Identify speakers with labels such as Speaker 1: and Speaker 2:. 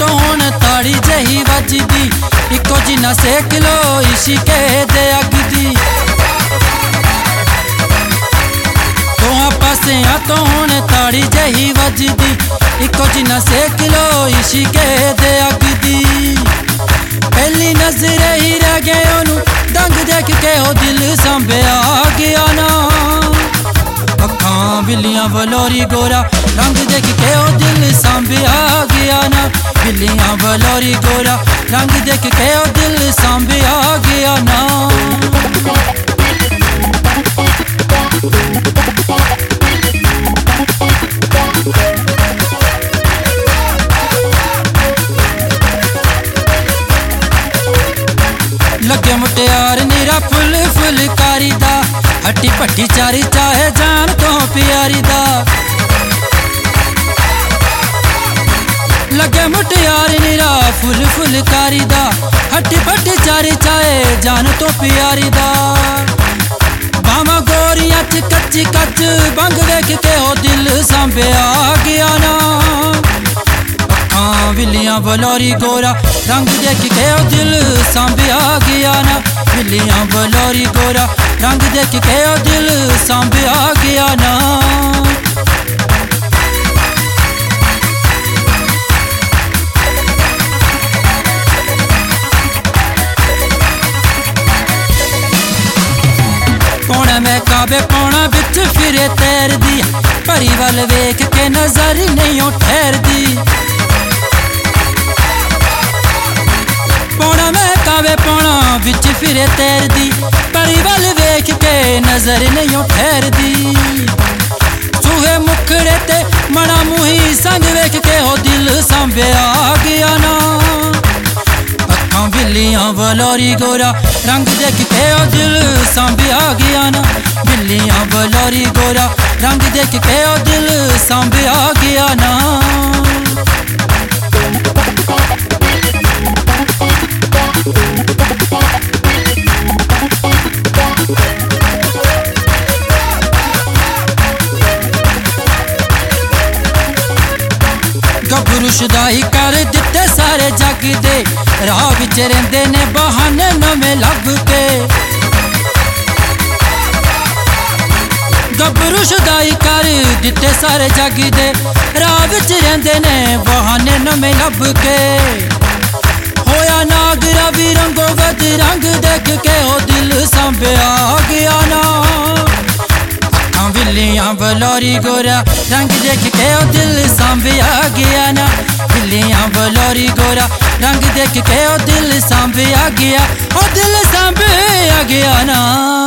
Speaker 1: तो हुण ताड़ी जही वजदी, इको जिन्ना सेक लो इश्के दे अग दी। दोहां पासियां तो हुण ताड़ी जही वजदी, इको जिन्ना सेक लो इश्के दे अग दी। पहली नजर ही रह गए ओनू दंग देख के ओ दिल सांभया गया ना। अखां बिल्लियां बलौरी गोरा रंग देख के ओ दिल सांभया गया ना। बिल्लियां बलौरी गोरा रंग देख के ओ दिल सांभया गया ना। लगे मुटियार नीरा फुल फुलकारी दा, हट्टी पट्टी चारी चाहे जान तो प्यारी दा। लगे मुटियार नीरा फुल फुलकारी दा, हट्टी पट्टी चारी चाहे जान तो प्यारी दा। बामा गोरियां च कच्ची कच बंग वेख के ओ दिल सांभया गया ना। बिल्लियां बलौरी गोरा रंग देख के ओ दिल सांभया गया ना। बिल्लियां बलौरी गोरा रंग देख के ओ दिल सांभया गया ना। पौना मैं काबे पौना बिच फिरे तैरदी, परी वल वेख के नजर नहीं ठहरदी। पौना मैं कावे पौना बिच फिरे तैरदी, परी वल वेख के नजर नहीं ठहरदी। चूहे मुखड़े ते मना मुही संग वेख के ओ दिल सांभया गया ना। अखां बिल्लियां बलौरी गोरा रंग देख के ओ दिल सांभया गया ना। बिल्लियां बलौरी गोरा रंग देख के ओ दिल सांभया गया ना। गभरू शुदाई कर दिते सारे जग दे, राह विच रहिंदे ने बहाने नवें लब के। गभरू शुदाई कर दिते सारे जग दे, राह विच रहिंदे ने बहाने नवें लब के। होया नाग रवि रंगो वध रंग देख के ओ दिल सांभया गया ना। बिल्लियां बलौरी गोरा रंग देख के ओ दिल सांभया गया ना। बिल्लियां बलौरी गोरा रंग देख के ओ दिल सांभया गया, ओ दिल सांभया गया ना।